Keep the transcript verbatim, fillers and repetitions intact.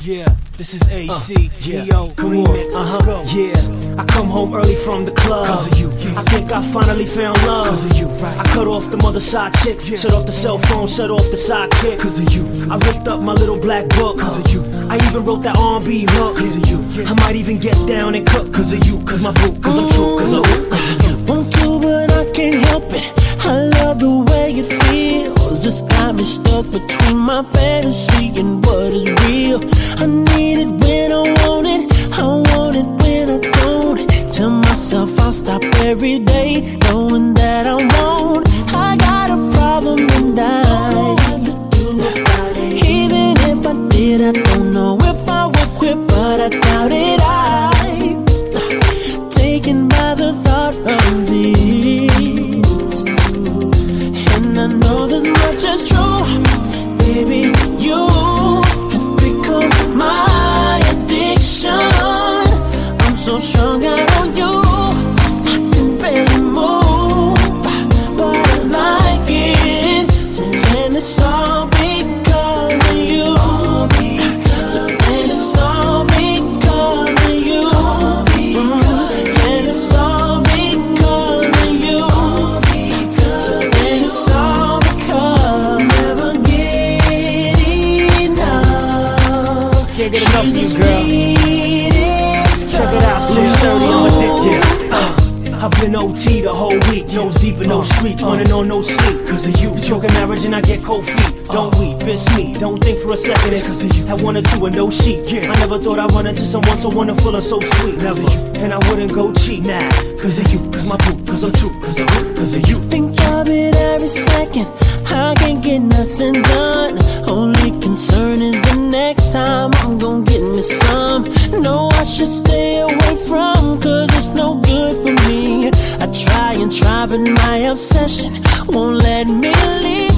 Yeah, this is A C, uh, yeah. Neo, Come remix, on, uh-huh. let's go. Yeah, I come home early from the club Cause of you, yeah. I think I finally found love Cause of you, right. I cut off the mother side chicks, yeah. shut off the cell phone, shut off the sidekick. Cause of you, I ripped up my little black book. Cause of you, I even wrote that R and B hook. Cause of you, yeah. I might even get down and cook. Cause of you, cause my boo, cause I'm true, cause of you, cause of you. Want to, but I can't help it. I love the way it feels. It's got me stuck between my fantasy and what is real. I need it when I want it, I want it when I don't. Tell myself I'll stop every day, knowing that I won't. I got a problem and I even if I did, I don't know if I would quit, but I doubt it. I'm taken by the thought of this, and I know this much is true. Baby, you have become my addiction. I'm so strung out on you, I can barely move, but I like it, and it's all because of you. So then it's all because of you, and it's all because of you. So then it's all because I'll never get enough. Can't get enough of you, She's the girl. sweetest Check it out, six thirty, I'm addicted. uh, I've been O T the whole week, nose deep in no streets, running on no sleep. Cause of you, joking marriage and I get cold feet. Don't weep, it's me, don't think for a second it's cause of you. Had one or two and no sheet, yeah. I never thought I'd run into someone so wonderful and so sweet, never. And I wouldn't go cheat, nah. Cause of you, cause my boo, cause I'm true, cause of you, cause of you. Think of it every second, I can't get nothing done. Only concern is the next time I'm gonna get me some. No, I should stay away from, cause it's no good for me. I try and try, but my obsession won't let me leave.